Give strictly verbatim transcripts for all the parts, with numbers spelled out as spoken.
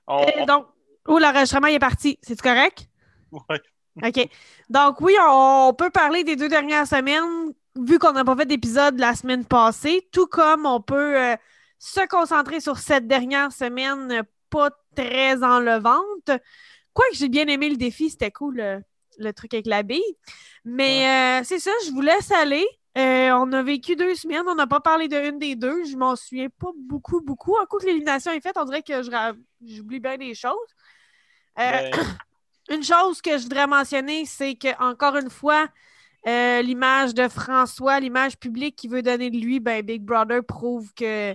On, Euh, donc, oh, l'enregistrement est parti. C'est-tu correct? ouais. OK. Donc, oui, on peut parler des deux dernières semaines, vu qu'on n'a pas fait d'épisode la semaine passée, tout comme on peut euh, se concentrer sur cette dernière semaine euh, pas très enlevante. Quoique j'ai bien aimé le défi, c'était cool, le, le truc avec la bille. Ouais. Mais euh, c'est ça, je vous laisse aller. Euh, on a vécu deux semaines, on n'a pas parlé d'une des deux. Je m'en souviens pas beaucoup, beaucoup. Un coup que l'élimination est faite, on dirait que je ra- j'oublie bien des choses. Euh, Ben, une chose que je voudrais mentionner, c'est que encore une fois, euh, l'image de François, l'image publique qui veut donner de lui, ben Big Brother prouve que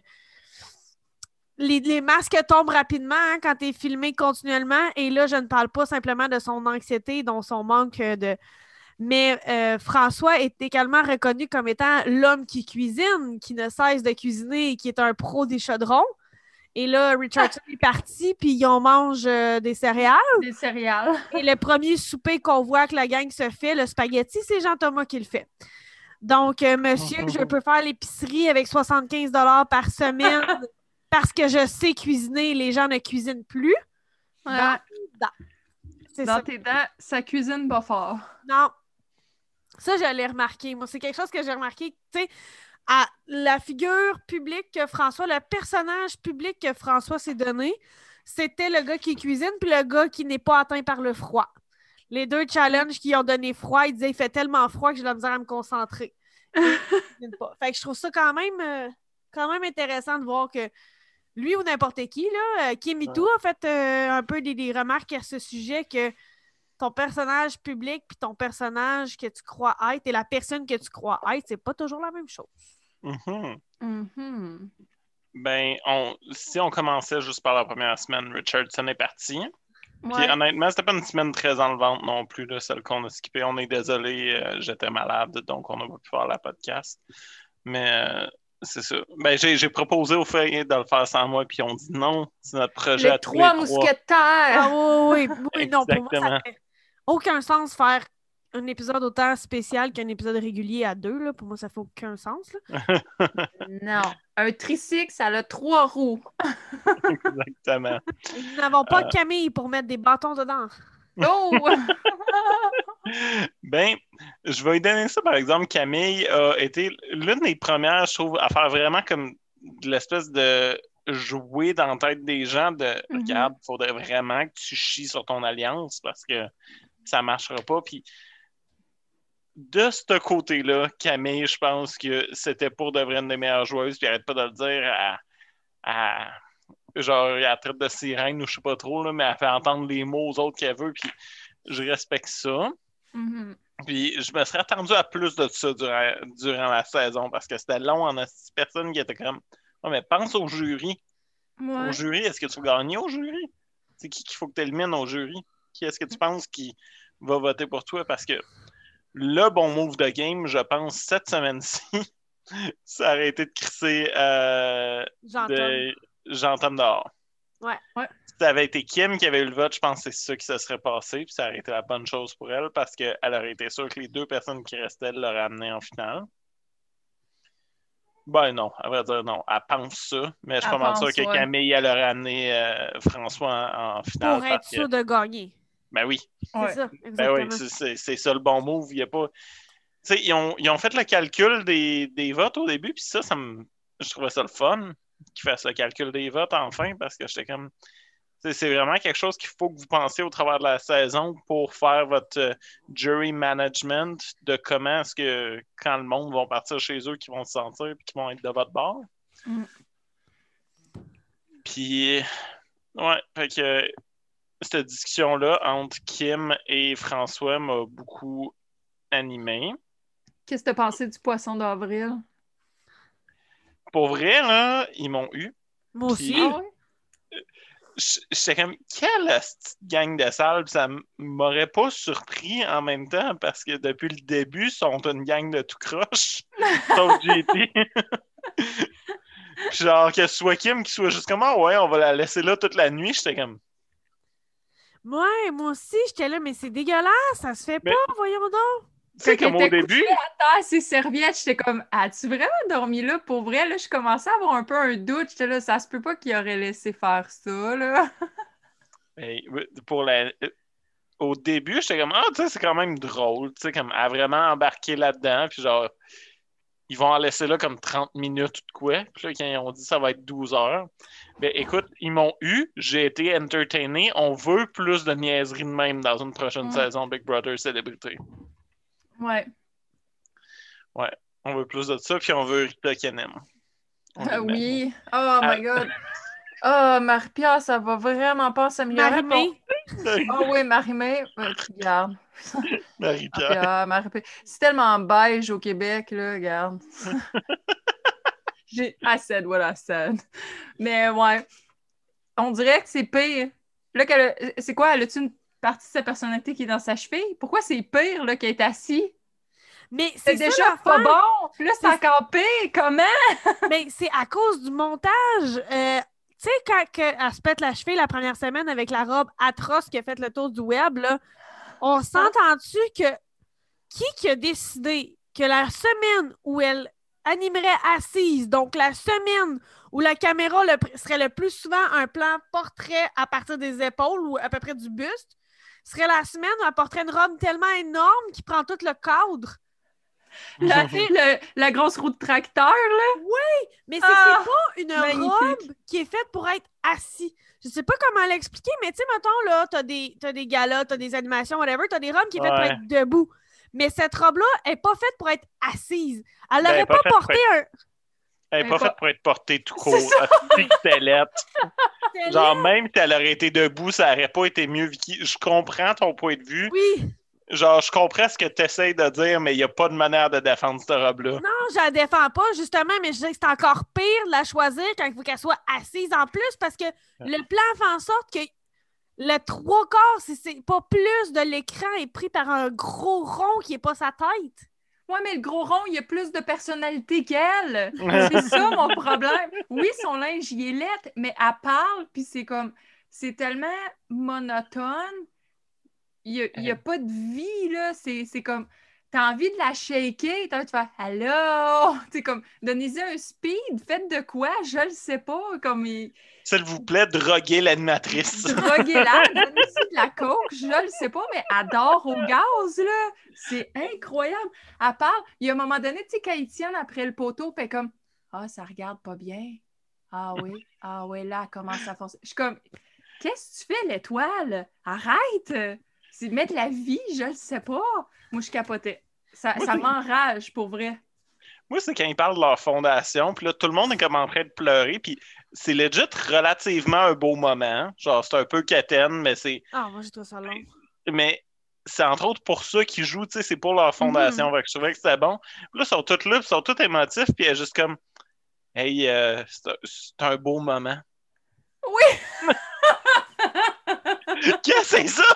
les, les masques tombent rapidement hein, quand tu es filmé continuellement. Et là, je ne parle pas simplement de son anxiété, dont son manque de. Mais euh, François est également reconnu comme étant l'homme qui cuisine, qui ne cesse de cuisiner et qui est un pro des chaudrons. Et là, Richardson est parti, puis on mange euh, des céréales. Des céréales. Et le premier souper qu'on voit que la gang se fait, le spaghetti, c'est Jean-Thomas qui le fait. Donc, euh, monsieur, je peux faire l'épicerie avec soixante-quinze dollars par semaine parce que je sais cuisiner, les gens ne cuisinent plus. Ouais. Dans, dans. C'est Dans ça. tes dents, ça cuisine pas fort. Non. Ça, je l'ai remarqué. Moi, c'est quelque chose que j'ai remarqué. Tu sais, à la figure publique que François, le personnage public que François s'est donné, c'était le gars qui cuisine puis le gars qui n'est pas atteint par le froid. Les deux challenges qui ont donné froid, il disait il fait tellement froid que j'ai de la misère à me concentrer. Et, pas. Fait que je trouve ça quand même, euh, quand même intéressant de voir que lui ou n'importe qui, là, euh, Kim et tout, a fait euh, un peu des, des remarques à ce sujet que ton personnage public puis ton personnage que tu crois être et la personne que tu crois être, c'est pas toujours la même chose. mm-hmm. Mm-hmm. Ben, on, si on commençait juste par la première semaine, Richardson est parti. Puis Ouais. honnêtement, c'était pas une semaine très enlevante non plus, là, celle qu'on a skippée. On est désolé, euh, j'étais malade, donc on n'a pas pu faire la podcast. Mais euh, c'est ça. Ben, j'ai, j'ai proposé aux filles de le faire sans moi, puis on dit non, c'est notre projet Les à tous trois les trois. mousquetaires! Ah oui, oui, oui, non, pour moi, ça Exactement. fait aucun sens faire un épisode autant spécial qu'un épisode régulier à deux. Là. Pour moi, ça fait aucun sens. Là. Non. Un tricycle, ça a trois roues. Exactement. Nous n'avons pas Euh. Camille pour mettre des bâtons dedans. Oh! Ben, je vais lui donner ça, par exemple. Camille a été l'une des premières, je trouve, à faire vraiment comme de l'espèce de jouer dans la tête des gens de Mhm. regarde, il faudrait vraiment que tu chies sur ton alliance parce que ça marchera pas. Puis de ce côté-là, Camille, je pense que c'était pour de vrai une des meilleures joueuses, puis arrête pas de le dire à, à genre, elle traite de sirène ou je sais pas trop, là, mais elle fait entendre les mots aux autres qu'elle veut, puis je respecte ça. Mm-hmm. Puis je me serais attendu à plus de ça durant, durant la saison parce que c'était long. On a six personnes qui étaient comme oh, mais pense au jury. Ouais. Au jury, est-ce que tu vas gagner au jury? C'est qui qu'il faut que tu élimines au jury? Qui est-ce que tu penses qui va voter pour toi? Parce que le bon move de game, je pense, cette semaine-ci, ça aurait été de crisser euh, de Jean-Tom dehors. Ouais. Ouais. Si ça avait été Kim qui avait eu le vote, je pense que c'est ça qui se serait passé, puis ça aurait été la bonne chose pour elle, parce qu'elle aurait été sûre que les deux personnes qui restaient l'auraient amenée en finale. Ben non, à vrai dire, non. Elle pense ça, mais je suis pas mal sûr que ouais. Camille, elle aurait amené euh, François en, en finale. Pour être parce que... sûr de gagner. Ben oui. C'est ouais. ça, exactement. Ben oui, c'est, c'est, c'est ça le bon move. Il y a pas... Tu sais, ils ont, ils ont fait le calcul des, des votes au début, puis ça, ça me... je trouvais ça le fun qu'ils fassent le calcul des votes enfin, parce que j'étais comme... T'sais, c'est vraiment quelque chose qu'il faut que vous pensiez au travers de la saison pour faire votre euh, jury management de comment est-ce que, quand le monde va partir chez eux, qu'ils vont se sentir et qu'ils vont être de votre bord. Mm. Puis, ouais, fait que cette discussion-là entre Kim et François m'a beaucoup animé. Qu'est-ce que tu as pensé du poisson d'avril? Pour vrai, là, ils m'ont eu. Moi aussi. Puis, ah ouais? J'étais comme, quelle gang de salles, ça m'aurait pas surpris en même temps parce que depuis le début, ils sont une gang de tout croche. Sauf J T. Puis genre, que ce soit Kim qui soit juste comme, ah ouais, on va la laisser là toute la nuit, j'étais comme. Ouais, moi aussi, j'étais là, mais c'est dégueulasse, ça se fait mais... pas, voyons donc. Tu sais, comme au début. À terre, ses serviettes, j'étais comme, as-tu vraiment dormi là? Pour vrai, là, je commençais à avoir un peu un doute. J'étais là, ça se peut pas qu'il aurait laissé faire ça, là. Et, pour la... Au début, j'étais comme, ah, tu sais, c'est quand même drôle, tu sais, comme à vraiment embarquer là-dedans, puis genre, ils vont en laisser là comme trente minutes ou de quoi, puis là, quand ils ont dit ça va être douze heures, ben écoute, ils m'ont eu, j'ai été entertainé, on veut plus de niaiseries de même dans une prochaine Mm. saison Big Brother Célébrité. Ouais. Ouais, on veut plus de ça, puis on veut Rita Kenem. On Ah lui met. oui. Oh Ah. my God. Oh, Marie-Pierre, ça va vraiment pas s'améliorer. Marie-Mé. Oh oui, Marie-Mé. Ouais, regarde. Marie-Pierre. Marie-Pierre, Marie-Pierre. C'est tellement beige au Québec, là, regarde. J'ai... I said what I said. Mais ouais, on dirait que c'est pire. Là, qu'elle a- c'est quoi? Elle a-tu une partie de sa personnalité qui est dans sa cheville? Pourquoi c'est pire, là, qu'elle est assise? Mais C'est c'est ça déjà pas l'affaire. bon! Puis là, c'est C'est- encore pire! Comment? Mais c'est à cause du montage. Euh, tu sais, quand que elle se pète la cheville la première semaine avec la robe atroce qui a fait le tour du web, là, on s'entend-tu que qui qui a décidé que la semaine où elle animerait assise, donc la semaine où la caméra le, serait le plus souvent un plan portrait à partir des épaules ou à peu près du buste, serait la semaine où elle porterait une robe tellement énorme qui prend tout le cadre. La, le- la grosse roue de tracteur, là? Mais c'est Ah, c'est pas une magnifique. robe qui est faite pour être assis. Je sais pas comment l'expliquer, mais tu sais, mettons, là, t'as des, t'as des galas, t'as des animations, whatever, t'as des robes qui sont faites pour Ouais. être debout. Mais cette robe-là est pas faite pour être assise. Elle Ben, n'aurait pas pas faite pour porté un... Elle n'est Elle pas est pas- faite pour être portée tout C'est court. ça. Hostie que c'était laid. C'était Genre, même si elle aurait été debout, ça aurait pas été mieux, Vicky. Je comprends ton point de vue. Oui. Genre, je comprends ce que tu essaies de dire, mais il n'y a pas de manière de défendre cette robe-là. Non, je la défends pas, justement, mais je dis que c'est encore pire de la choisir quand il faut qu'elle soit assise en plus parce que le plan fait en sorte que le trois quarts, si c'est pas plus de l'écran, est pris par un gros rond qui est pas sa tête. Ouais, mais le gros rond, il a plus de personnalité qu'elle. C'est ça mon problème. Oui, son linge, il est laid, mais elle parle, puis c'est comme... C'est tellement monotone. Il n'y a, il y a pas de vie, là. C'est c'est comme... T'as envie de la shaker, t'as envie de faire « Allô? » Tu sais, comme, donnez-y un speed, faites de quoi? Je le sais pas. Comme, il... S'il vous plaît, droguez l'animatrice. Droguez-la, donnez-y de la coke, je le sais pas, mais elle dort au gaz, là. C'est incroyable. À part, il y a un moment donné, tu sais, quand ils tiennent après le poteau, puis comme « Ah, ça regarde pas bien. Ah oui, ah oui, là, elle commence à forcer. » Je suis comme « Qu'est-ce que tu fais, l'étoile? Arrête! C'est mettre la vie, je le sais pas. » Moi, je capotais. Ça, Moi, ça c'est- m'enrage, pour vrai. Moi, c'est quand ils parlent de leur fondation, puis là, tout le monde est comme en train de pleurer, puis c'est legit relativement un beau moment. Genre, c'est un peu quétaine, mais c'est... Ah, moi, j'ai trouvé ça long. Mais c'est entre autres pour ça qu'ils jouent, tu sais, c'est pour leur fondation. Fait que je trouvais que c'était bon. Puis là, ils sont tous là, puis ils sont tous émotifs, puis elle est juste comme, hey, euh, c'est un, c'est un beau moment. Oui! Qu'est-ce que c'est ça?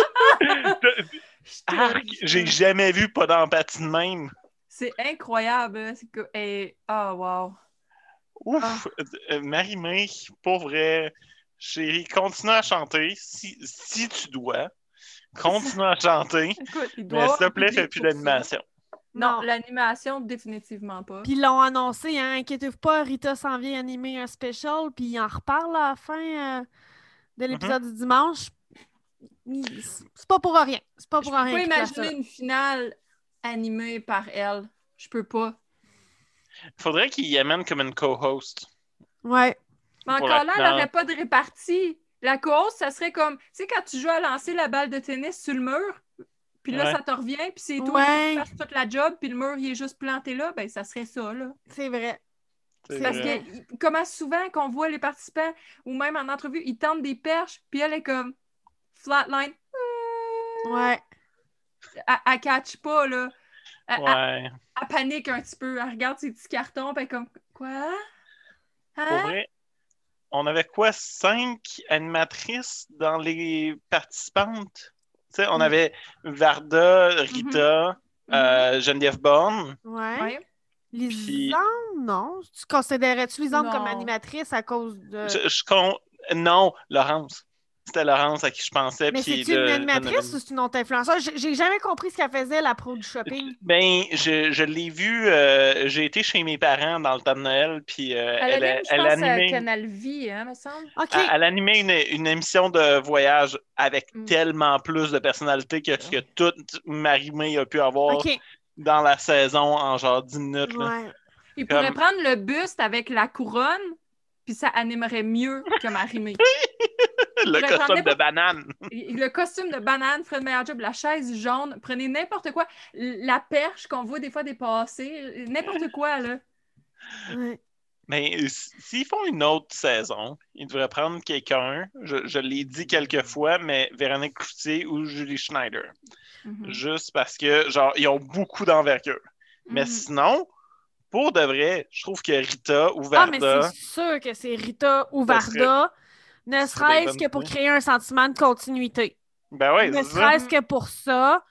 Arc, j'ai jamais vu pas d'empathie de même. C'est incroyable. hein. C'est que... et... Oh, wow. Ouf! Euh, Marie-Mé, pour vrai, chérie, continue à chanter si, si tu dois. Continue à chanter. Écoute, il doit Mais avoir s'il te un plaît, public fais plus pour ça. d'animation. Non, Non. l'animation, définitivement pas. Puis ils l'ont annoncé, hein, inquiétez-vous pas, Rita s'en vient animer un special, puis il en reparle à la fin euh, de l'épisode du dimanche. Il- C'est pas pour rien. C'est pas Je pour peux rien. pas qu'il fasse ça. imaginer une finale animée par elle. Je peux pas. Faudrait qu'il y amène comme une co-host. Ouais. Mais Pour encore la là, elle finale. n'aurait pas de répartie. La course, ça serait comme, tu sais, quand tu joues à lancer la balle de tennis sur le mur, puis là, Ouais. ça te revient, puis c'est toi Ouais. qui fasses toute la job, puis le mur, il est juste planté là, ben ça serait ça, là. C'est vrai. C'est Parce vrai. que, il- comment souvent qu'on voit les participants, ou même en entrevue, ils tentent des perches, puis elle est comme flatline. Ouais. Elle, elle catch pas, là. Elle, elle- Ouais. elle panique un petit peu. Elle regarde ses petits cartons, puis elle est comme, quoi? Pour Hein? vrai, on avait quoi, cinq animatrices dans les participantes? Tu sais, on Mm. avait Varda, Rita, Mhm. euh, Geneviève Bonne. Ouais. Ouais. Lisande, non. Tu considérais-tu Lisande Non. comme animatrice à cause de. Je, je con- Non, Laurence. c'était Laurence à qui je pensais. Mais puis c'est-tu de- une animatrice de- ou c'est une autre influenceuse? J'ai- J'ai jamais compris ce qu'elle faisait, la pro du shopping. Ben, je, je l'ai vu, euh, j'ai été chez mes parents dans le temps de Noël, puis euh, Elle elle, anime, je elle pense, à animait, Canal Vie, hein, me semble. OK. elle, elle animait une, une émission de voyage avec Mm. tellement plus de personnalité que ce que toute Marie-Mé a pu avoir OK. dans la saison en genre dix minutes. Là. Ouais. Il Comme- pourrait prendre le buste avec la couronne, puis ça animerait mieux que Marie-Mé. Le pourrait prendre costume de n'importe- banane. Le costume de banane ferait le meilleur job, la chaise jaune, prenez n'importe quoi. La perche qu'on voit des fois dépasser, n'importe quoi, là. Ouais. Mais s- s'ils font une autre saison, ils devraient prendre quelqu'un, je, je l'ai dit quelques fois, mais Véronique Cloutier ou Julie Schneider. Mhm. Juste parce que, genre, ils ont beaucoup d'envergure. Mais Mhm. sinon, pour de vrai, je trouve que Rita ou Ah, mais Varda, c'est sûr que c'est Rita ou Ça serait- Varda, ne ça serait serait-ce des que bonnes pour idées. créer un sentiment de continuité. ben ouais, Ne c'est ça. serait-ce que pour ça,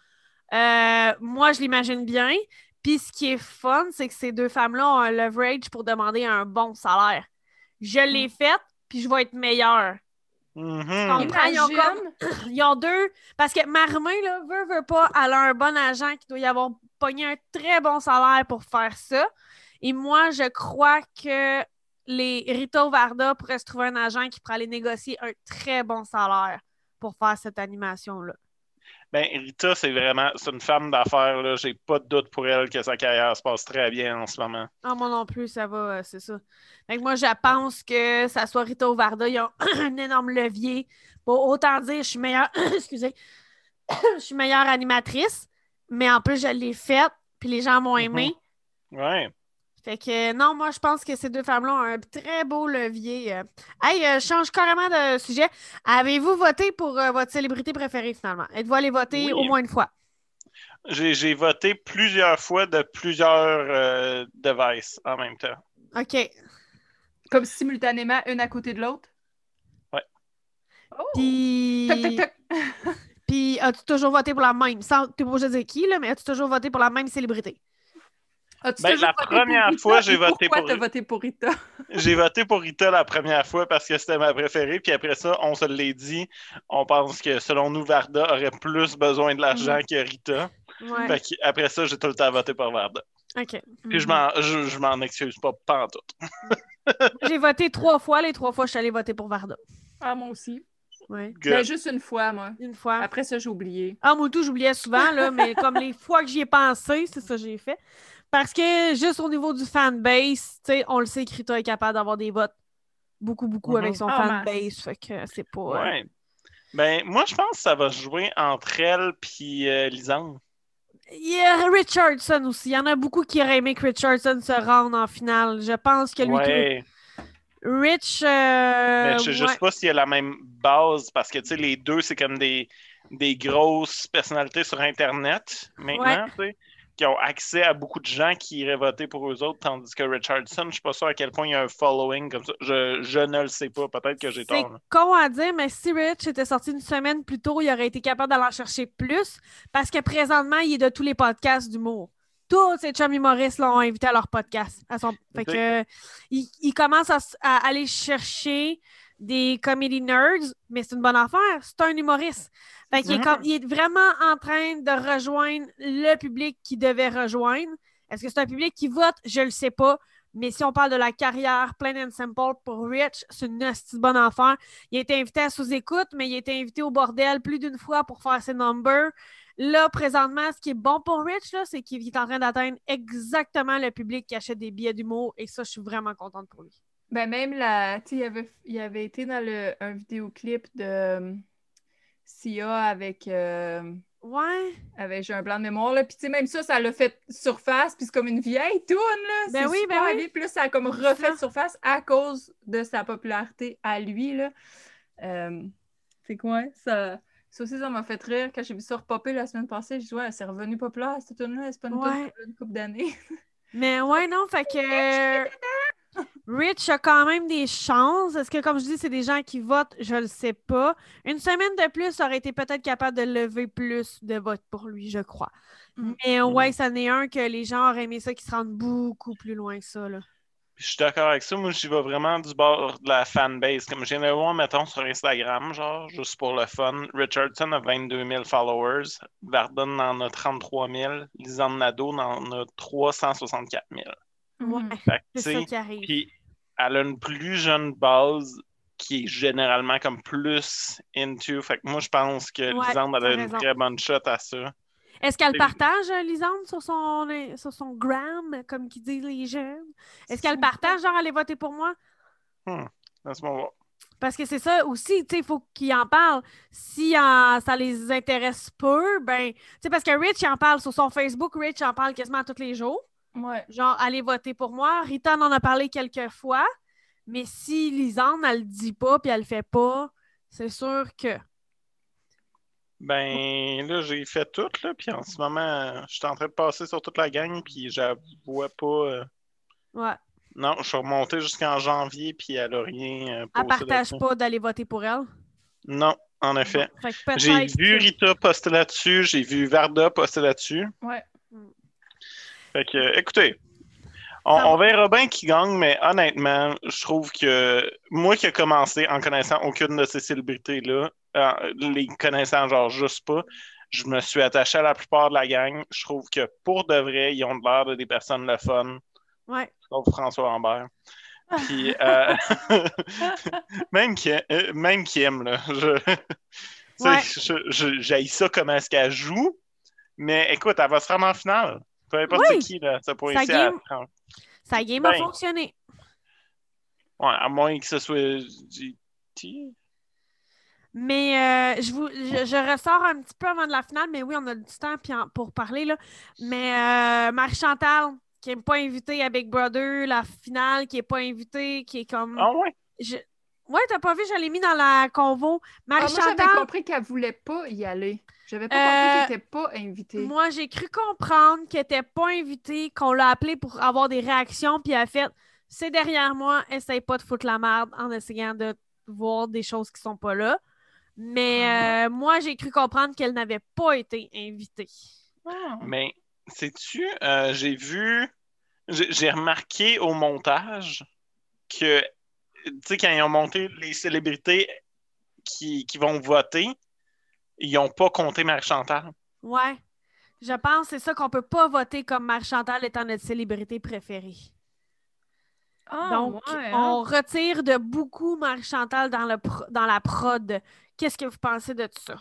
euh, moi, je l'imagine bien. Puis ce qui est fun, c'est que ces deux femmes-là ont un leverage pour demander un bon salaire. Je l'ai Mm. fait, puis je vais être meilleure. Mhm. comprends, ils ont Imagine, Ils ont deux. Parce que Marie-Mé, là, veut, veut pas, elle a un bon agent qui doit y avoir pogné un très bon salaire pour faire ça. Et moi, je crois que les Rita ou Varda pourraient se trouver un agent qui pourrait aller négocier un très bon salaire pour faire cette animation-là. Ben, Rita, c'est vraiment, c'est une femme d'affaires, là. J'ai pas de doute pour elle que sa carrière se passe très bien en ce moment. Ah, moi non plus, ça va, euh, c'est ça. Fait que moi, je pense que ça soit Rita ou Varda, ils ont un énorme levier pour autant dire je suis meilleure, excusez, je suis meilleure animatrice, mais en plus, je l'ai faite, puis les gens m'ont aimé. Ouais. Fait que non, moi, je pense que ces deux femmes-là ont un très beau levier. euh. Hey, euh, je change carrément de sujet. Avez-vous voté pour euh, votre célébrité préférée, finalement? Êtes-vous allé voter Oui. au moins une fois? J'ai, j'ai voté plusieurs fois de plusieurs euh, devices en même temps. OK. comme simultanément, une à côté de l'autre. Ouais. Oh! Puis... Toc, toc, toc. Puis, as-tu toujours voté pour la même? Sans, t'es pas obligé de dire qui, là, mais as-tu toujours voté pour la même célébrité? As-tu Ben, toujours la voté pour première Rita? fois, j'ai Et voté pourquoi pour- t'as voté pour Rita? J'ai voté pour Rita la première fois parce que c'était ma préférée, puis après ça, on se l'est dit, on pense que selon nous, Varda aurait plus besoin de l'argent Mhm. que Rita. Ouais. Fait que après ça, j'ai tout le temps voté pour Varda. OK. Puis je m'en, je, je m'en excuse pas, pas en tout. J'ai voté trois fois. Les trois fois, je suis allée voter pour Varda. Ah, moi aussi. Ouais. Good. Ben, juste une fois, moi. Une fois. Après ça, j'ai oublié. Ah, moi tout, j'oubliais souvent, là, mais comme les fois que j'y ai pensé, c'est ça que j'ai fait. Parce que juste au niveau du fanbase, tu sais, on le sait que Rita est capable d'avoir des votes beaucoup, beaucoup Mhm. avec son Ah, fanbase. Fait que c'est pas... euh, Ouais. Ben, moi, je pense que ça va se jouer entre elle puis euh, Lisanne. Il y a Richardson aussi. Il y en a beaucoup qui auraient aimé que Richardson se rende en finale. Je pense que lui... Ouais. Rich... euh, Mais je sais ouais. juste pas s'il y a la même base, parce que, tu sais, les deux, c'est comme des, des grosses personnalités sur Internet, maintenant, tu sais, qui ont accès à beaucoup de gens qui iraient voter pour eux autres, tandis que Richardson, je suis pas sûr à quel point il y a un following comme ça. Je, je ne le sais pas. Peut-être que j'ai C'est tort. là. con à dire, mais si Rich était sorti une semaine plus tôt, il aurait été capable d'aller en chercher plus parce que présentement, il est de tous les podcasts d'humour. Tous ces chums humoristes l'ont invité à leur podcast. À son... Fait Ok. que, euh, il, il commence à, s- à aller chercher des comedy nerds, mais c'est une bonne affaire. C'est un humoriste. Fait qu'il est, Mhm. comme, il est vraiment en train de rejoindre le public qu'il devait rejoindre. Est-ce que c'est un public qui vote? Je le sais pas. Mais si on parle de la carrière plain and simple pour Rich, c'est une hostie de bonne affaire. Il a été invité à sous-écoute, mais il a été invité au bordel plus d'une fois pour faire ses numbers. Là, présentement, ce qui est bon pour Rich, là, c'est qu'il est en train d'atteindre exactement le public qui achète des billets d'humour. Et ça, je suis vraiment contente pour lui. Ben, même la. Tu sais, il avait, il avait été dans le, un vidéoclip de euh, Sia avec. euh, Ouais. avec J'ai un blanc de mémoire, là. Puis, tu sais, même ça, ça l'a fait surface. Puis, c'est comme une vieille toune, là. Ben C'est oui, super ben oui. bien. Puis là, ça a comme refait surface à cause de sa popularité à lui, là. Euh, c'est quoi? Ça, ça aussi, ça m'a fait rire. Quand j'ai vu ça repopper la semaine passée, je dis, ouais, c'est revenu populaire, cette tune-là. C'est pas une Ouais. tune une couple d'années. Mais ouais, non, fait que Rich a quand même des chances. Est-ce que, comme je dis, c'est des gens qui votent? Je le sais pas. Une semaine de plus aurait été peut-être capable de lever plus de votes pour lui, je crois. Mm. Mais ouais, Mm. ça n'est un que les gens auraient aimé ça qui se rendent beaucoup plus loin que ça, là. Puis je suis d'accord avec ça. Moi, j'y vais vraiment du bord de la fanbase. Comme je viens de voir, mettons, sur Instagram, genre, juste pour le fun. Richardson a vingt-deux mille followers. Varda en a trente-trois mille. Lisanne Nadeau en a trois cent soixante-quatre mille. Ouais, Fait que, c'est tu ça sais, qui arrive. puis elle a une plus jeune base qui est généralement comme plus into. Fait que moi, je pense que Ouais, Lisanne elle t'as a une raison. très bonne shot à ça. Est-ce qu'elle Et- partage, euh, Lisande, sur son, sur son gram, comme qu'ils disent les jeunes? Est-ce qu'elle partage, genre, aller voter pour moi? Hmm, laisse-moi voir. Parce que c'est ça aussi, tu sais, il faut qu'ils en parlent. Si euh, ça les intéresse peu, ben, tu sais, parce que Rich il en parle sur son Facebook, Rich en parle quasiment tous les jours. Ouais. Genre, allez voter pour moi. Rita en a parlé quelques fois, mais si Lisande, elle le dit pas puis elle le fait pas, c'est sûr que. Ben, là, j'ai fait tout, là, puis en ce moment, je suis en train de passer sur toute la gang, puis je la vois pas... euh, Ouais. Non, je suis remonté jusqu'en janvier, puis elle a rien euh, Elle posté partage là-dessus. pas d'aller voter pour elle. Non, en effet. Bon. Fait que J'ai peut-être vu que- Rita poster là-dessus, j'ai vu Varda poster là-dessus. Ouais. Fait que, euh, écoutez, on, Ça va. on verra bien qui gagne, mais honnêtement, je trouve que moi qui ai commencé en connaissant aucune de ces célébrités-là, euh, les connaissant genre juste pas, je me suis attaché à la plupart de la gang. Je trouve que pour de vrai, ils ont de l'air de des personnes le fun, Ouais. sauf François Lambert. Puis, euh, même, qui, euh, même Kim, là, je, tu sais, Ouais. je, je- j'haïs ça comment est-ce qu'elle joue, mais écoute, elle va se rendre en finale. Peu importe Oui. c'est qui, là, ça pourrait Sa essayer à game- prendre. Sa game a Ben, fonctionné. ouais, à moins que ce soit G T. Mais euh, je, vous, je, je ressors un petit peu avant de la finale, mais oui, on a du temps puis en- pour parler. Là. Mais euh, Marie-Chantal, qui n'est pas invitée à Big Brother, la finale, qui n'est pas invitée, qui est comme. Ah ouais? Je... Ouais, t'as pas vu, je l'ai mis dans la convo. Ah, moi, Marie-Chantal, j'avais compris qu'elle voulait pas y aller. J'avais pas Euh, compris qu'elle était pas invitée. moi, j'ai cru comprendre qu'elle n'était pas invitée, qu'on l'a appelée pour avoir des réactions, puis elle a fait c'est derrière moi, essaye pas de foutre la merde en essayant de voir des choses qui sont pas là. Mais euh, moi, j'ai cru comprendre qu'elle n'avait pas été invitée. Ah. Mais, sais-tu, euh, j'ai vu, j'ai j'ai remarqué au montage que, tu sais, quand ils ont monté les célébrités qui, qui vont voter, ils n'ont pas compté Marie-Chantal. Ouais. Je pense que c'est ça qu'on peut pas voter comme Marie-Chantal étant notre célébrité préférée. Ah, Donc, ouais, hein? on retire de beaucoup Marie-Chantal dans, le pro- dans la prod. Qu'est-ce que vous pensez de tout ça?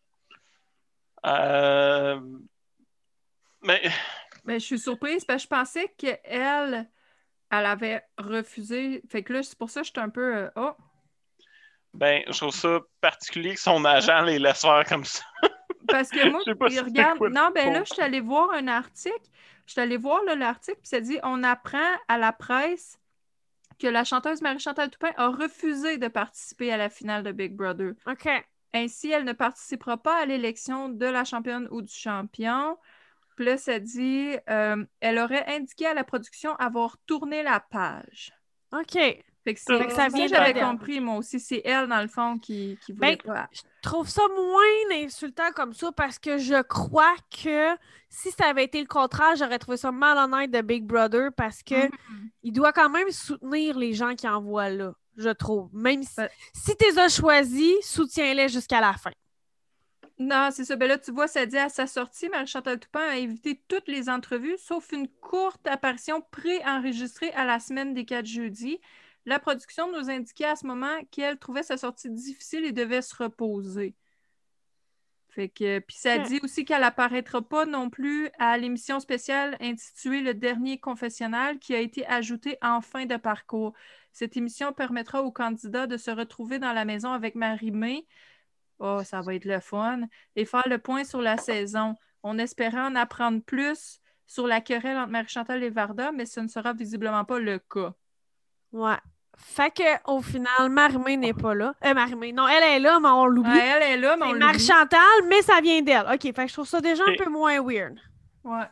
Euh, Mais, Ben, je suis surprise parce que je pensais qu'elle, elle avait refusé. Fait que là, c'est pour ça que j'étais un peu. euh, Oh! ben, je trouve ça particulier que son agent les laisse faire comme ça. Parce que moi, Je sais pas il si c'est regarde. quoi le Non, ben là, fond. je suis allée voir un article. Je suis allée voir là, l'article, puis ça dit on apprend à la presse que la chanteuse Marie-Chantal Toupin a refusé de participer à la finale de Big Brother. OK. Ainsi, elle ne participera pas à l'élection de la championne ou du champion. Puis là, ça dit euh, elle aurait indiqué à la production avoir tourné la page. OK. Fait que c'est Fait que ça ça vient que j'avais d'elle. compris, moi aussi. C'est elle, dans le fond, qui, qui voulait Ben, pas. je trouve ça moins insultant comme ça parce que je crois que si ça avait été le contraire, j'aurais trouvé ça malhonnête de Big Brother parce que Mhm. il doit quand même soutenir les gens qui envoient là, je trouve. Même si, Ben- si tu les as choisis, soutiens-les jusqu'à la fin. Non, c'est ça. Ben là, tu vois, ça dit à sa sortie, Marie-Chantal Toupin a évité toutes les entrevues, sauf une courte apparition pré-enregistrée à la semaine des quatre jeudis. La production nous indiquait à ce moment qu'elle trouvait sa sortie difficile et devait se reposer. Fait que, puis ça Ok. dit aussi qu'elle apparaîtra pas non plus à l'émission spéciale intitulée Le Dernier Confessionnal qui a été ajoutée en fin de parcours. Cette émission permettra aux candidats de se retrouver dans la maison avec Marie-Mé. Oh, ça va être le fun. Et faire le point sur la saison. On espérait en apprendre plus sur la querelle entre Marie-Chantal et Varda, mais ce ne sera visiblement pas le cas. Ouais. Fait que au final, Marimé n'est pas là. Euh, Marimé, non, elle est là, mais on l'oublie. Ouais, elle est là, mais on C'est l'oublie. Marie-Chantal, mais ça vient d'elle. OK, fait que je trouve ça déjà un Ok. peu moins weird. Ouais.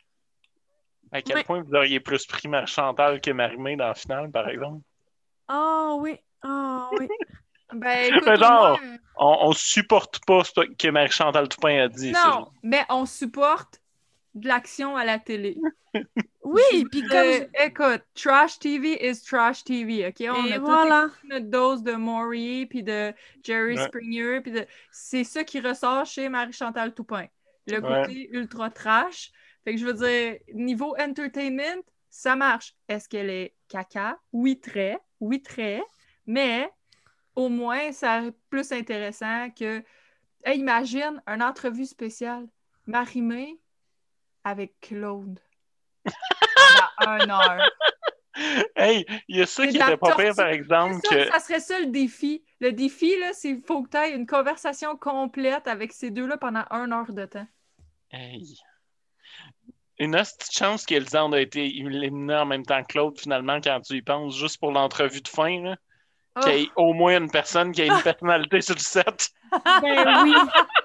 À quel Mais- point vous auriez plus pris Marie-Chantal que Marie-Mé dans la finale, par exemple? Ah oui, ah oui. Ben, écoute, Mais au genre, moins- on, on supporte pas ce que Marie-Chantal Toupin a dit. Non, mais on supporte de l'action à la télé. Oui, Je puis veux comme... dire, écoute, trash T V is trash T V, OK? On Et a voilà. tout notre dose de Maury, puis de Jerry Ouais. Springer, puis de... C'est ça qui ressort chez Marie-Chantal Toupin. Le Ouais. côté ultra trash. Fait que je veux dire, niveau entertainment, ça marche. Est-ce qu'elle est caca? Oui, très. Oui, très. Mais au moins, ça plus intéressant que... Hey, imagine une entrevue spéciale. Marie-Mé avec Claude. Pendant une heure. Hey, il y a ça C'est qui de la était pas pire, torture. par exemple, C'est ça, que... ça serait ça le défi. Le défi, là, c'est qu'il faut que tu aies une conversation complète avec ces deux-là pendant une heure de temps. Hey. Une petite chance qu'Elisande a été éliminée en même temps que Claude, finalement, quand tu y penses, juste pour l'entrevue de fin, là. Oh. Qu'il y ait au moins une personne qui a une personnalité sur le set. Ben oui.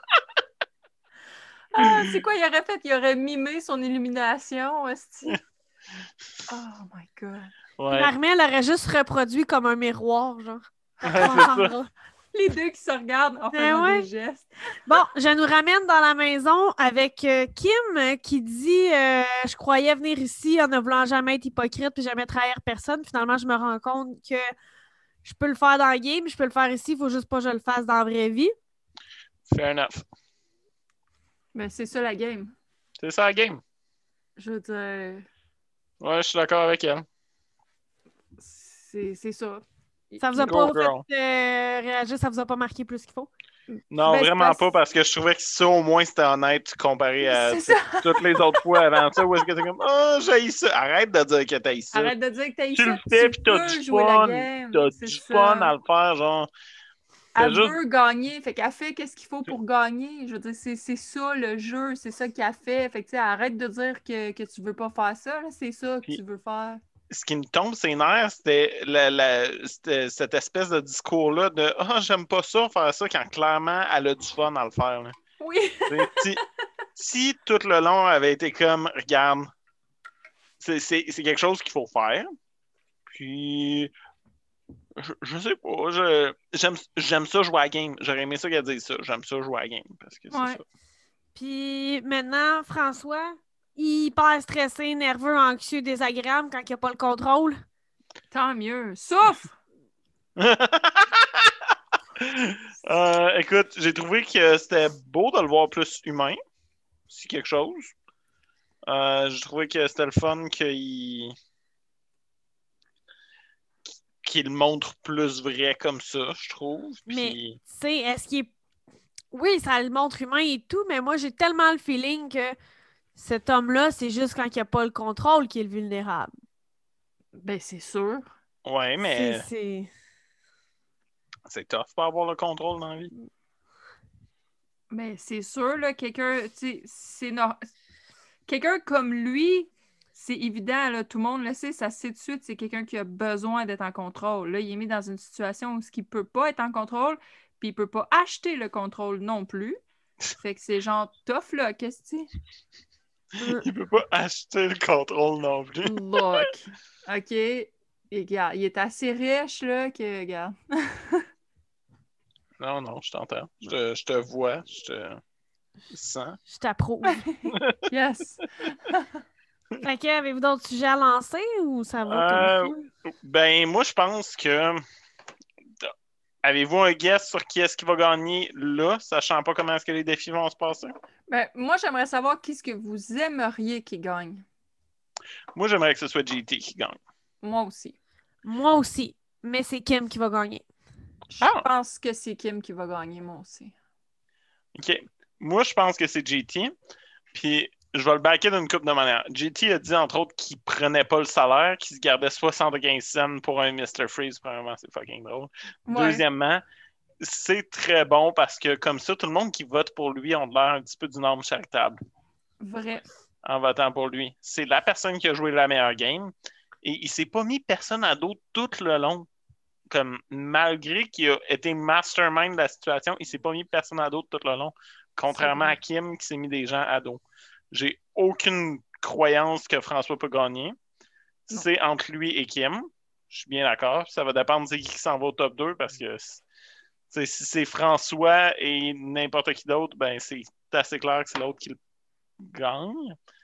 Ah, c'est quoi il aurait fait? Il aurait mimé son illumination, hostie. Oh my God. Ouais. Marie-Mé, elle aurait juste reproduit comme un miroir, genre. Ouais, c'est ça. Les deux qui se regardent en Eh faisant ouais. des gestes. Bon, je nous ramène dans la maison avec euh, Kim euh, qui dit euh, je croyais venir ici en ne voulant jamais être hypocrite puis jamais trahir personne. Finalement, je me rends compte que je peux le faire dans le game, je peux le faire ici, il faut juste pas que je le fasse dans la vraie vie. Fair enough. Mais c'est ça la game. C'est ça la game. Je veux dire, Ouais, je suis d'accord avec elle. c'est c'est ça. Ça vous a Go pas girl. fait euh, réagir, ça vous a pas marqué plus qu'il faut? Non, Ben, c'est vraiment parce- pas, parce que je trouvais que ça, au moins, c'était honnête comparé à C'est ça. toutes les autres fois avant ça, où est-ce que t'es comme « Oh, j'ai ça! » Arrête de dire que t'as ça. Arrête de dire que t'as Tu le ça. fais, Tu pis t'as veux du jouer la fun. game. T'as C'est du ça. fun à le faire, genre. Fais Elle juste... veut gagner, fait qu'elle fait qu'est-ce qu'il faut pour gagner. Je veux dire, c'est c'est ça le jeu, c'est ça qu'elle fait. Fait que tu sais, arrête de dire que, que tu veux pas faire ça, là. C'est ça que Puis- tu veux faire. Ce qui me tombe ses nerfs, c'était, la, la, c'était cette espèce de discours-là de « Ah, oh, j'aime pas ça, faire ça », quand clairement, elle a du fun à le faire. Là. Oui. si, si tout le long avait été comme « Regarde, c'est, c'est, c'est quelque chose qu'il faut faire. » Puis... Je, je sais pas, je, j'aime, j'aime ça jouer à la game. J'aurais aimé ça qu'elle dise ça. J'aime ça jouer à la game, parce que c'est Ouais. ça. Puis maintenant, François, hyper stressé, nerveux, anxieux, désagréable quand il n'y a pas le contrôle. Tant mieux. Souffle! Euh, écoute, j'ai trouvé que c'était beau de le voir plus humain. C'est quelque chose. Euh, j'ai trouvé que c'était le fun qu'il... qu'il montre plus vrai comme ça, je trouve. Mais, Puis... tu sais, est-ce qu'il est... Oui, ça le montre humain et tout, mais moi, j'ai tellement le feeling que cet homme-là, c'est juste quand il n'y a pas le contrôle qu'il est le vulnérable. Ben, c'est sûr. Ouais, mais C'est- c'est... c'est tough pour avoir le contrôle dans la vie. Mais c'est sûr, là, quelqu'un, tu sais, c'est no- quelqu'un comme lui, c'est évident, là, tout le monde le sait, ça se sait tout de suite, c'est quelqu'un qui a besoin d'être en contrôle. Là, il est mis dans une situation où il peut pas être en contrôle, puis il peut pas acheter le contrôle non plus. Fait que c'est genre tough, là, qu'est-ce que c'est? Il peut pas acheter le contrôle non plus. Look, OK, et regarde, il est assez riche, là, que, regarde. Non, non, je t'entends. Je te, je te vois, je te sens. Je t'approuve. Yes! Fait que, avez-vous d'autres sujets à lancer ou ça va Euh, comme ça? Ben, moi, je pense que... Avez-vous un guess sur qui est-ce qui va gagner là, sachant pas comment est-ce que les défis vont se passer? Ben, moi, j'aimerais savoir qui ce que vous aimeriez qui gagne. Moi, j'aimerais que ce soit J T qui gagne. Moi aussi. Moi aussi. Mais c'est Kim qui va gagner. Je Ah! pense que c'est Kim qui va gagner, moi aussi. OK. Moi, je pense que c'est J T. Puis, je vais le backer d'une couple de manières. J T a dit, entre autres, qu'il prenait pas le salaire, qu'il se gardait soixante-quinze cents pour un mister Freeze. Premièrement, c'est fucking drôle. Ouais. Deuxièmement, c'est très bon parce que, comme ça, tout le monde qui vote pour lui a l'air un petit peu d'une âme charitable Vrai. en votant pour lui. C'est la personne qui a joué la meilleure game. Et il s'est pas mis personne à dos tout le long. Comme, malgré qu'il a été mastermind de la situation, il s'est pas mis personne à dos tout le long. Contrairement à Kim qui s'est mis des gens à dos. J'ai aucune croyance que François peut gagner. Non. C'est entre lui et Kim. Je suis bien d'accord. Ça va dépendre de qui qui s'en va au top deux parce que si c'est François et n'importe qui d'autre, ben c'est assez clair que c'est l'autre qui le gagne.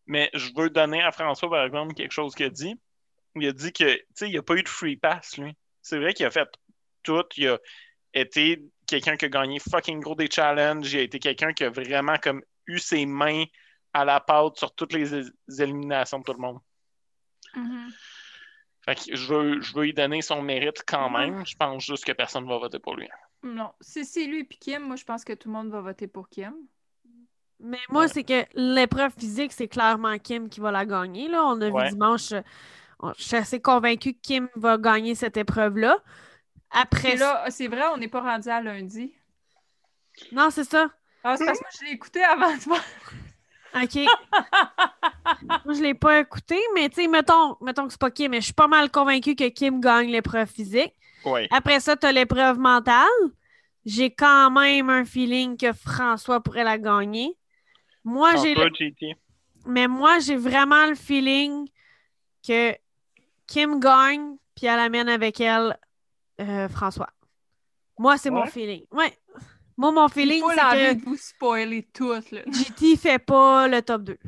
Mais je veux donner à François, par exemple, quelque chose qu'il a dit. Il a dit que, tu sais, il n'y a pas eu de free pass, lui. C'est vrai qu'il a fait tout. Il a été quelqu'un qui a gagné fucking gros des challenges. Il a été quelqu'un qui a vraiment comme eu ses mains à la pâte sur toutes les é- éliminations de tout le monde. Mhm. Fait que je veux, je veux lui donner son mérite quand Ouais. même. Je pense juste que personne ne va voter pour lui. Non, si c'est lui et Kim, moi, je pense que tout le monde va voter pour Kim. Mais moi, Ouais. c'est que l'épreuve physique, c'est clairement Kim qui va la gagner. Là. On a Ouais. vu dimanche, euh, on- je suis assez convaincue que Kim va gagner cette épreuve-là. Après Et ça. là, c'est vrai, on n'est pas rendu à lundi. Non, c'est ça. Ah, c'est parce que je l'ai écouté avant de voir. OK. Moi, je l'ai pas écouté, mais tu sais, mettons, mettons que c'est pas Kim, mais je suis pas mal convaincue que Kim gagne l'épreuve physique. Ouais. Après ça, tu as l'épreuve mentale. J'ai quand même un feeling que François pourrait la gagner. Moi, j'ai François, le- J T. Mais moi, j'ai vraiment le feeling que Kim gagne, puis elle amène avec elle euh, François. Moi, c'est mon Ouais. feeling. Ouais. Moi, mon J'ai feeling, pas c'est l'envie que de vous spoiler tout, là. J T fait pas le top deux.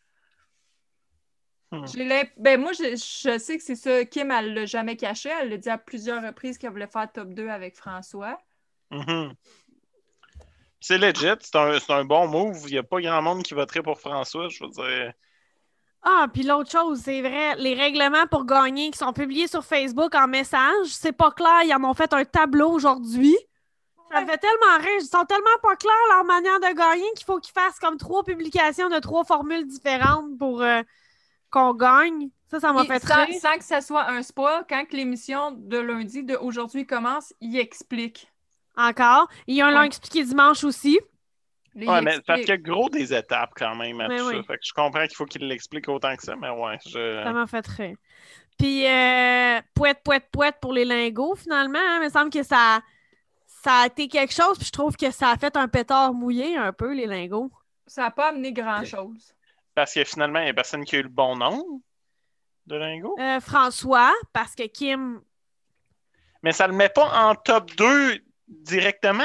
Hmm. J'ai l'imp- Ben, moi, je, je sais que c'est ça. Kim, elle l'a jamais caché. Elle l'a dit à plusieurs reprises qu'elle voulait faire top deux avec François. Mhm. C'est legit. C'est un, c'est un bon move. Il n'y a pas grand monde qui voterait pour François. Je veux dire. Ah, puis l'autre chose, c'est vrai, les règlements pour gagner qui sont publiés sur Facebook en message, c'est pas clair. Ils en ont fait un tableau aujourd'hui. Ça me fait tellement rire. Ils sont tellement pas clairs leur manière de gagner qu'il faut qu'ils fassent comme trois publications de trois formules différentes pour euh, qu'on gagne. Ça, ça m'a Et fait sans, rire. sans que ça soit un spoil, quand que l'émission de lundi de aujourd'hui commence, il explique. Encore. Ils l'ont Ouais. expliqué dimanche aussi. Là, Ouais, il mais parce explique. qu'il y a gros des étapes quand même à Mais tout oui. ça. Fait que je comprends qu'il faut qu'il l'explique autant que ça, mais ouais, je. Ça m'a fait rire. Puis, euh, pouette, pouette, pouette pour les lingots, finalement. Hein. Il me semble que ça, ça a été quelque chose. Puis je trouve que ça a fait un pétard mouillé un peu, les lingots. Ça n'a pas amené grand-chose. Parce que finalement, il n'y a personne qui a eu le bon nom de lingot. Euh, François, parce que Kim. Mais ça le met pas en top deux directement.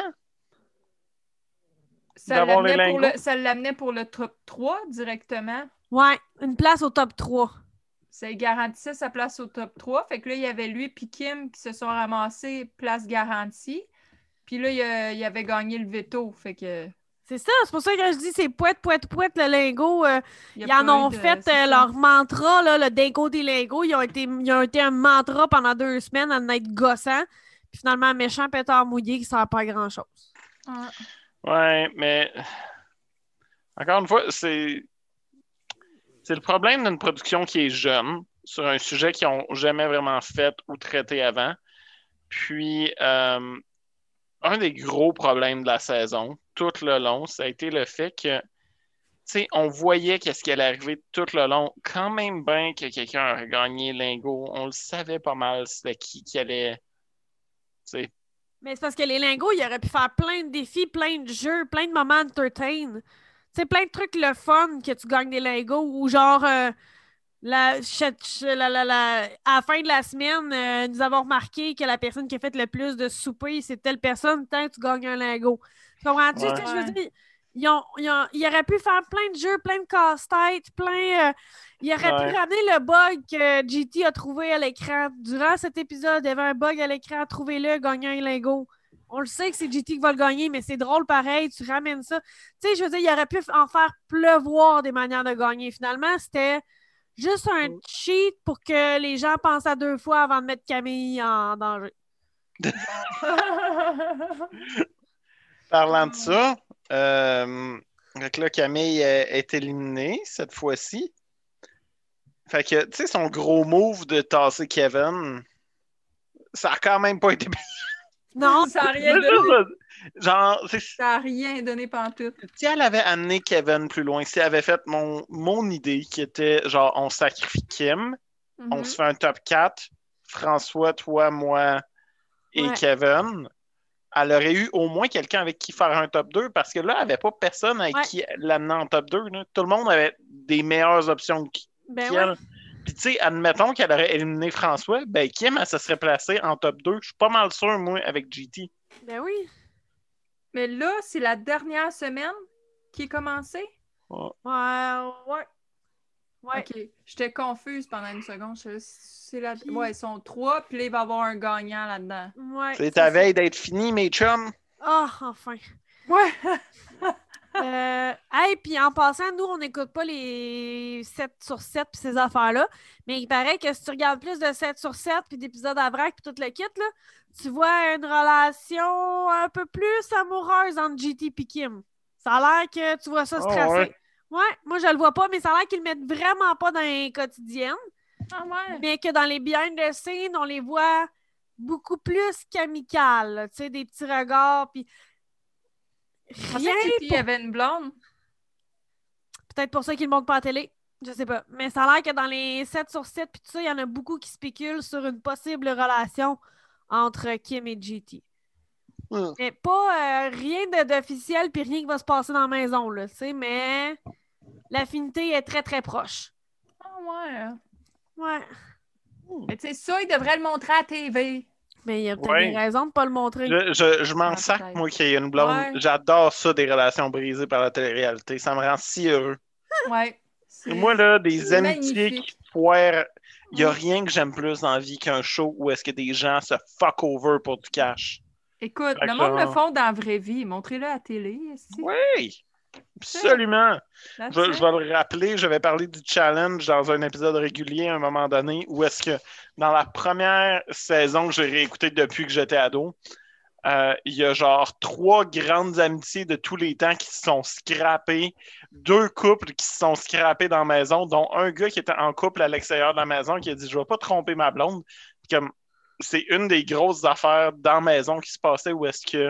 Ça D'avoir les l'amenait pour, lingots. le, ça l'amenait pour le top trois directement. Ouais, une place au top trois. Ça lui garantissait sa place au top trois. Fait que là, il y avait lui et Kim qui se sont ramassés place garantie. Puis là, il, a- il avait gagné le veto. Fait que. C'est ça, c'est pour ça que je dis c'est pouette, pouette, pouette, le lingot. euh, il y a ils en pas eu ont de- fait c'est euh, ça. leur mantra, là, le dingo des lingots. Ils ont, été, ils ont été un mantra pendant deux semaines à en être gossant. Puis finalement, un méchant pétard mouillé qui ne sert pas à grand-chose. Ouais. Ouais, mais encore une fois, c'est c'est le problème d'une production qui est jeune sur un sujet qu'ils n'ont jamais vraiment fait ou traité avant. Puis, euh, un des gros problèmes de la saison, tout le long, ça a été le fait que, tu sais, on voyait qu'est-ce qui allait arriver tout le long. Quand même bien que quelqu'un aurait gagné Lingo, on le savait pas mal c'était qui qui allait, tu sais. Mais c'est parce que les lingots, ils auraient pu faire plein de défis, plein de jeux, plein de moments entertain. Tu sais, plein de trucs le fun que tu gagnes des lingots ou genre euh, la, ch- ch- la, la, la- à la fin de la semaine, euh, nous avons remarqué que la personne qui a fait le plus de souper, c'est telle personne, tant tu gagnes un lingot. Tu comprends-tu? Ouais. Tu sais, je veux Ouais. dire, ils, ont, ils, ont- ils auraient pu faire plein de jeux, plein de casse-têtes, plein. euh, ils auraient Ouais. pu ramener le bug que G T a trouvé à l'écran. Durant cet épisode, il y avait un bug à l'écran, trouvez-le, gagnez un lingot. On le sait que c'est G T qui va le gagner, mais c'est drôle pareil, tu ramènes ça. Tu sais, je veux dire, il aurait pu en faire pleuvoir des manières de gagner. Finalement, c'était juste un cheat pour que les gens pensent à deux fois avant de mettre Camille en danger. Parlant de ça, euh, fait que là, Camille est, est éliminée cette fois-ci. Fait que, tu sais, son gros move de tasser Kevin, ça a quand même pas été. Non, Ça n'a rien donné. Genre, c'est- Ça n'a rien donné pantoute. si elle avait amené Kevin plus loin, si elle avait fait mon, mon idée qui était genre, on sacrifie Kim, on Mhm. se fait un top quatre, François, toi, moi et Ouais. Kevin, elle aurait eu au moins quelqu'un avec qui faire un top deux parce que là, elle n'avait pas personne avec Ouais. qui l'amener en top deux. Là. Tout le monde avait des meilleures options que ben qu'elle. ouais. Puis, tu sais, admettons qu'elle aurait éliminé François, ben Kim, elle se serait placée en top deux. Je suis pas mal sûr, moi, avec G T. Ben oui. Mais là, c'est la dernière semaine qui est commencée. Ouais, ouais. Ouais. OK. J'étais confuse pendant une seconde. Je... C'est la... Ouais, ils sont trois, puis là, il va y avoir un gagnant là-dedans. Ouais, C'est ta veille d'être fini, mes chums. Ah, oh, enfin. Ouais! euh, hey, puis en passant, nous, on n'écoute pas les sept sur sept puis ces affaires-là, mais il paraît que si tu regardes plus de sept sur sept puis d'épisodes à vrac puis tout le kit, là, tu vois une relation un peu plus amoureuse entre G T et Kim. Ça a l'air que tu vois ça se Oh, tracer. ouais. Ouais, moi, je le vois pas, mais ça a l'air qu'ils le mettent vraiment pas dans les quotidiennes. Ah ouais! Mais que dans les behind the scenes, on les voit beaucoup plus qu'amicales. Tu sais, des petits regards, puis Je pensais rien que Kitty pour... avait une blonde. Peut-être pour ça qu'ils le montrent pas à la télé. Je sais pas. Mais ça a l'air que dans les sept sur sept, puis tout ça, il y en a beaucoup qui spéculent sur une possible relation entre Kim et G T. Mm. Mais pas euh, rien de- d'officiel, puis rien qui va se passer dans la maison, là, tu sais, mais l'affinité est très, très proche. Ah ouais! Ouais. Mais tu sais, ça, il devrait le montrer à la T V. Mais il y a peut-être Ouais. des raisons de pas le montrer. Je, je, je m'en Ah, sac, peut-être. moi, qu'il y ait une blonde. Ouais. J'adore ça, des relations brisées par la télé-réalité. Ça me rend si heureux. Ouais. C'est- Moi, là, des c'est amitiés magnifique. qui foirent, il n'y a Mm. rien que j'aime plus dans la vie qu'un show où est-ce que des gens se fuck over pour du cash. Écoute, Fait le que monde ça- le font dans la vraie vie. Montrez-le à la télé. esti. Oui! Absolument! That's Je, it. je vais le rappeler, je vais parler du challenge dans un épisode régulier à un moment donné, où est-ce que dans la première saison que j'ai réécoutée depuis que j'étais ado, euh, il y a genre trois grandes amitiés de tous les temps qui se sont scrappées, deux couples qui se sont scrappés dans la maison, dont un gars qui était en couple à l'extérieur de la maison qui a dit « Je vais pas tromper ma blonde ». Comme c'est une des grosses affaires dans la maison qui se passait où est-ce que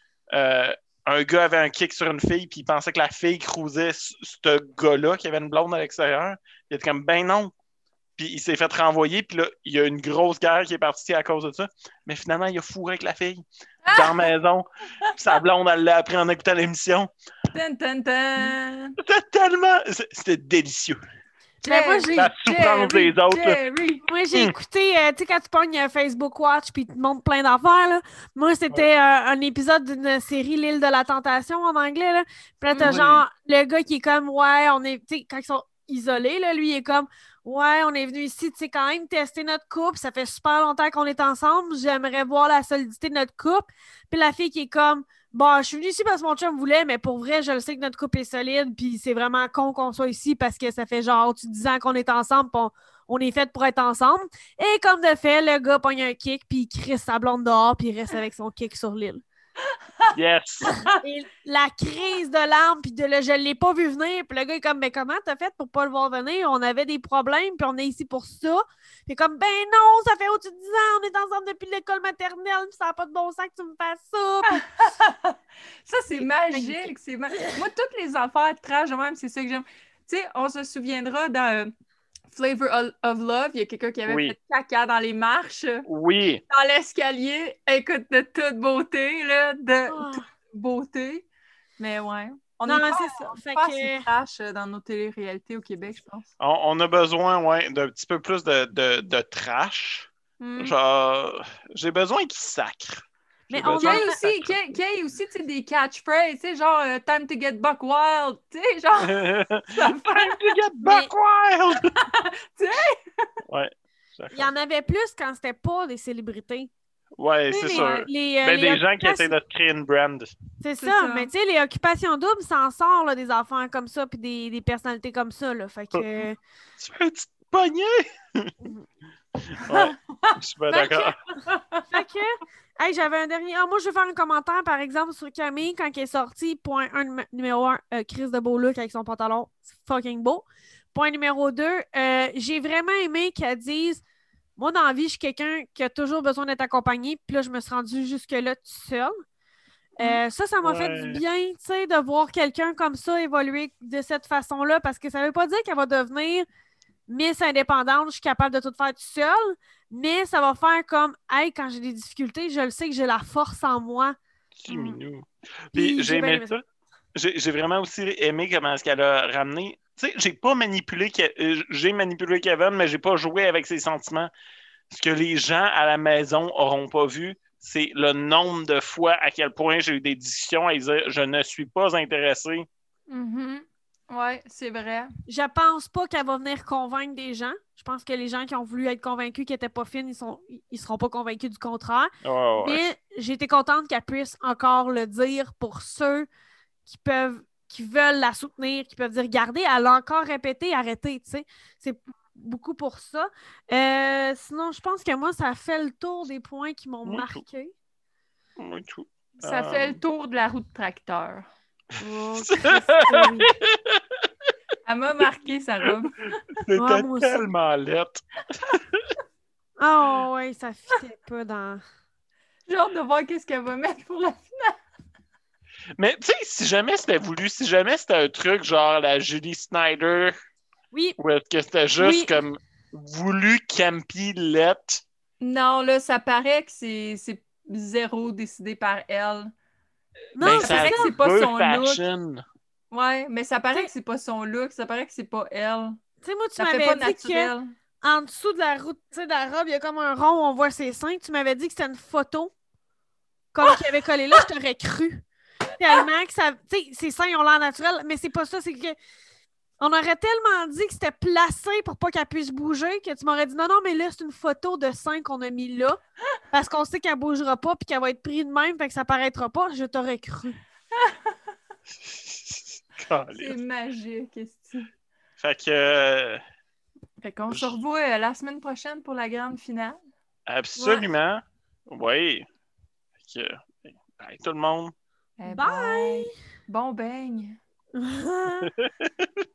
euh, un gars avait un kick sur une fille puis il pensait que la fille cruisait ce ce gars-là qui avait une blonde à l'extérieur. Il était comme « Ben non ». Puis il s'est fait renvoyer, puis là, il y a une grosse guerre qui est partie à cause de ça. Mais finalement, il a fourré avec la fille dans la maison. Puis sa blonde, elle l'a appris en écoutant l'émission. Tan, tan, tan. C'était tellement... C'était délicieux. Mais moi, j'ai- La souffrance des autres, là. Jerry. Moi, j'ai Hmm. écouté, euh, tu sais, quand tu pognes euh, Facebook Watch puis tu te montres plein d'affaires, là. Moi, c'était euh, un épisode d'une série L'île de la tentation en anglais, là. Puis là, t'as Oui. genre le gars qui est comme, ouais, on est, tu sais, quand ils sont isolés, là, lui, il est comme, ouais, on est venu ici, tu sais, quand même tester notre couple. Ça fait super longtemps qu'on est ensemble. J'aimerais voir la solidité de notre couple. Puis la fille qui est comme, bon, je suis venue ici parce que mon chum voulait, mais pour vrai, je le sais que notre couple est solide, puis c'est vraiment con qu'on soit ici parce que ça fait genre au-dessus de dix ans qu'on est ensemble, puis on, on est fait pour être ensemble. Et comme de fait, le gars pogne un kick, puis il crisse sa blonde dehors, puis il reste avec son kick sur l'île. Yes! Et la crise de larmes, puis de le je l'ai pas vu venir, puis le gars est comme, mais comment t'as fait pour pas le voir venir? On avait des problèmes, puis on est ici pour ça. Puis comme, ben non, ça fait au-dessus de dix ans, on est ensemble depuis l'école maternelle, puis ça n'a pas de bon sens que tu me fasses ça. Puis Ça, c'est magique. C'est ma- Moi, toutes les affaires de trash de même, c'est ça que j'aime. Tu sais, on se souviendra dans euh, Flavor of of Love, il y a quelqu'un qui avait Oui. fait caca dans les marches, Oui! dans l'escalier. Écoute, de toute beauté, là, de Ah. toute beauté. Mais ouais. On Non, est pas, c'est ça. on est Fait pas que- assez trash euh, dans nos téléréalités au Québec, je pense. On, on a besoin, ouais, d'un petit peu plus de, de, de trash. Hmm. Genre, j'ai besoin qu'il sacre. Mais J'ai on besoin Qu'il y ait en- aussi, qu'il y ait- qu'il y ait aussi tu sais, des catchphrases, tu sais, genre euh, Time to get buck wild, tu sais, genre. ça fait- Time to get back wild! Tu sais? Ouais. il y en avait plus quand c'était pas des célébrités. Ouais, Tu sais, c'est les- sûr. les, euh, Ben, les des gens qui occupations- essaient de se créer une brand. C'est C'est ça, ça. mais tu sais, les occupations doubles, ça en sort, là, des enfants comme ça, puis des, des personnalités comme ça, là. Fait que... euh, Tu veux une petite poignée? Ouais, je suis pas Fait que- d'accord. Fait que, hey, j'avais un dernier. Ah, moi, je vais faire un commentaire, par exemple, sur Camille quand elle est sortie. Point un, numé- numéro un, euh, Chris de beau look avec son pantalon. C'est fucking beau. Point numéro deux, euh, j'ai vraiment aimé qu'elle dise moi, dans la vie, je suis quelqu'un qui a toujours besoin d'être accompagné. Puis là, je me suis rendue jusque-là toute seule. Euh, ça, ça m'a fait Ouais. du bien, tu sais, de voir quelqu'un comme ça évoluer de cette façon-là, parce que ça veut pas dire qu'elle va devenir Miss indépendante, je suis capable de tout faire toute seule, mais ça va faire comme, hey, quand j'ai des difficultés, je le sais que j'ai la force en moi. Petit minou. Puis Puis j'ai j'ai bien aimé aimé ça. J'ai j'ai vraiment aussi aimé comment est-ce qu'elle a ramené. Tu sais, j'ai pas manipulé, Ke- euh, j'ai manipulé Kevin, mais j'ai pas joué avec ses sentiments. Ce que les gens à la maison auront pas vu, c'est le nombre de fois à quel point j'ai eu des discussions à dire je ne suis pas intéressé. Mhm. Ouais, c'est vrai. Je pense pas qu'elle va venir convaincre des gens. Je pense que les gens qui ont voulu être convaincus qu'elle était pas fine, ils sont ils seront pas convaincus du contraire. Ouais, ouais. Mais j'ai été contente qu'elle puisse encore le dire pour ceux qui peuvent qui veulent la soutenir, qui peuvent dire regardez, elle a encore répété, arrêtez, tu sais. C'est beaucoup pour ça. Euh, sinon, je pense que moi, ça fait le tour des points qui m'ont Moi, tout. marqué. Moi, tout. Ça Euh, fait le tour de la roue de tracteur. Oh, Christ, que oui. Elle m'a marqué, sa robe. C'était Ouais, moi aussi. tellement lettre. Oh, ouais, ça fitait pas dans... J'ai hâte de voir qu'est-ce qu'elle va mettre pour la Mais tu sais, si jamais c'était voulu, si jamais c'était un truc genre la Julie Snyder, Oui, ou est-ce que c'était juste Oui. comme voulu campy lettre. Non, là, ça paraît que c'est c'est zéro décidé par elle. non, Ben, c'est ça paraît ça. que c'est pas veut son look. fashion. Ouais, mais ça paraît T'sais- que c'est pas son look, ça paraît que c'est pas elle. Tu sais, moi, tu Ça fait pas m'avais dit que naturel. en dessous de la route, tu sais, de la robe, il y a comme un rond où on voit ses seins. Tu m'avais dit que c'était une photo comme qu'il avait collé là, je t'aurais cru. Tellement que ça. Tu sais, ses seins ont l'air naturels, mais c'est pas ça, c'est que. On aurait tellement dit que c'était placé pour pas qu'elle puisse bouger que tu m'aurais dit non, non, mais là, c'est une photo de seins qu'on a mis là parce qu'on sait qu'elle bougera pas puis qu'elle va être prise de même, fait que ça paraîtra pas. Je t'aurais cru. C'est magique, qu'est-ce que Fait que, euh, Fait qu'on Je- se revoit euh, la semaine prochaine pour la grande finale. absolument. Oui. Fait que, bye tout le monde. Eh Bye! Bon beigne.